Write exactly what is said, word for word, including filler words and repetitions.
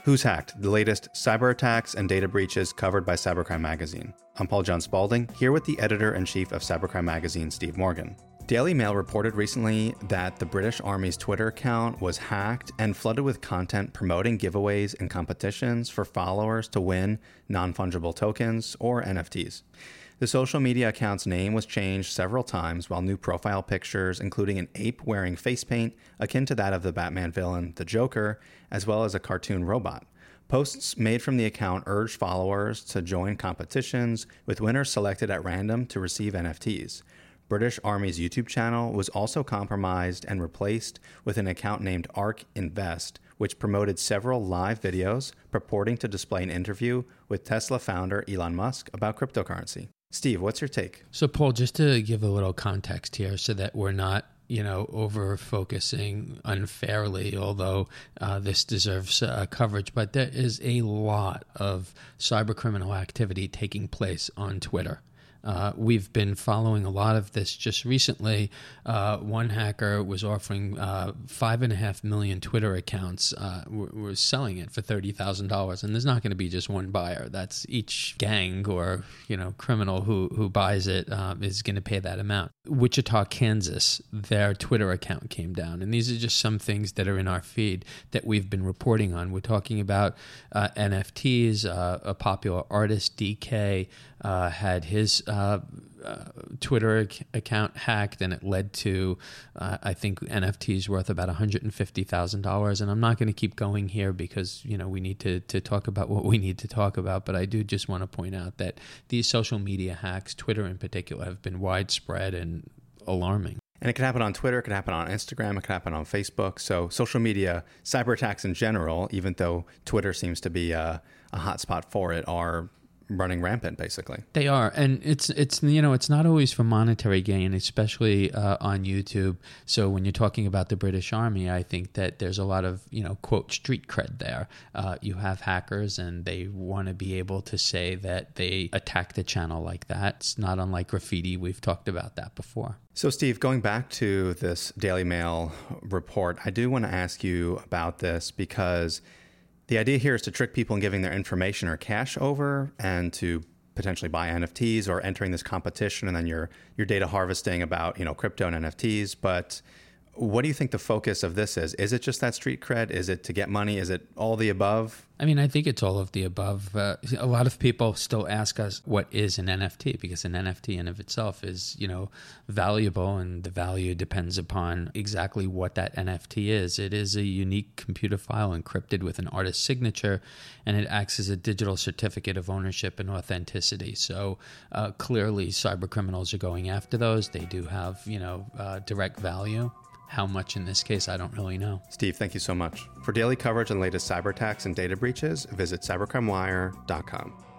Who's Hacked, the latest cyber attacks and data breaches covered by Cybercrime Magazine. I'm Paul John Spaulding, here with the editor-in-chief of Cybercrime Magazine, Steve Morgan. Daily Mail reported recently that the British Army's Twitter account was hacked and flooded with content promoting giveaways and competitions for followers to win non-fungible tokens or N F Ts. The social media account's name was changed several times, while new profile pictures, including an ape wearing face paint akin to that of the Batman villain, the Joker, as well as a cartoon robot. Posts made from the account urged followers to join competitions, with winners selected at random to receive N F Ts. British Army's YouTube channel was also compromised and replaced with an account named Ark Invest, which promoted several live videos purporting to display an interview with Tesla founder Elon Musk about cryptocurrency. Steve, what's your take? So, Paul, just to give a little context here so that we're not, you know, over-focusing unfairly, although uh, this deserves uh, coverage, but there is a lot of cybercriminal activity taking place on Twitter. Uh, we've been following a lot of this just recently. Uh, one hacker was offering uh, five and a half million Twitter accounts. Uh, was selling it for thirty thousand dollars, and there's not going to be just one buyer. That's each gang or you know criminal who who buys it uh, is going to pay that amount. Wichita, Kansas, their Twitter account came down, and these are just some things that are in our feed that we've been reporting on. We're talking about uh, N F Ts. Uh, a popular artist, D K, uh, had his Uh, uh, Twitter ac- account hacked, and it led to, uh, I think, N F Ts worth about one hundred fifty thousand dollars. And I'm not going to keep going here because, you know, we need to, to talk about what we need to talk about. But I do just want to point out that these social media hacks, Twitter in particular, have been widespread and alarming. And it could happen on Twitter, it could happen on Instagram, it could happen on Facebook. So social media, cyber attacks in general, even though Twitter seems to be a, a hotspot for it, are running rampant, basically. They are, and it's it's you know it's not always for monetary gain, especially uh, on YouTube. So when you're talking about the British Army, I think that there's a lot of you know quote street cred there. Uh, you have hackers, and they want to be able to say that they attacked a channel like that. It's not unlike graffiti. We've talked about that before. So, Steve, going back to this Daily Mail report, I do want to ask you about this because the idea here is to trick people in giving their information or cash over and to potentially buy N F Ts or entering this competition, and then you're, you're data harvesting about, you know, crypto and N F Ts. But what do you think the focus of this is? Is it just that street cred? Is it to get money? Is it all the above? I mean, I think it's all of the above. Uh, a lot of people still ask us, what is an N F T? Because an N F T in of itself is, you know, valuable, and the value depends upon exactly what that N F T is. It is a unique computer file encrypted with an artist's signature, and it acts as a digital certificate of ownership and authenticity. So uh, clearly, cyber criminals are going after those. They do have, you know, uh, direct value. How much in this case, I don't really know. Steve, thank you so much. For daily coverage on latest cyber attacks and data breaches, visit cybercrime wire dot com.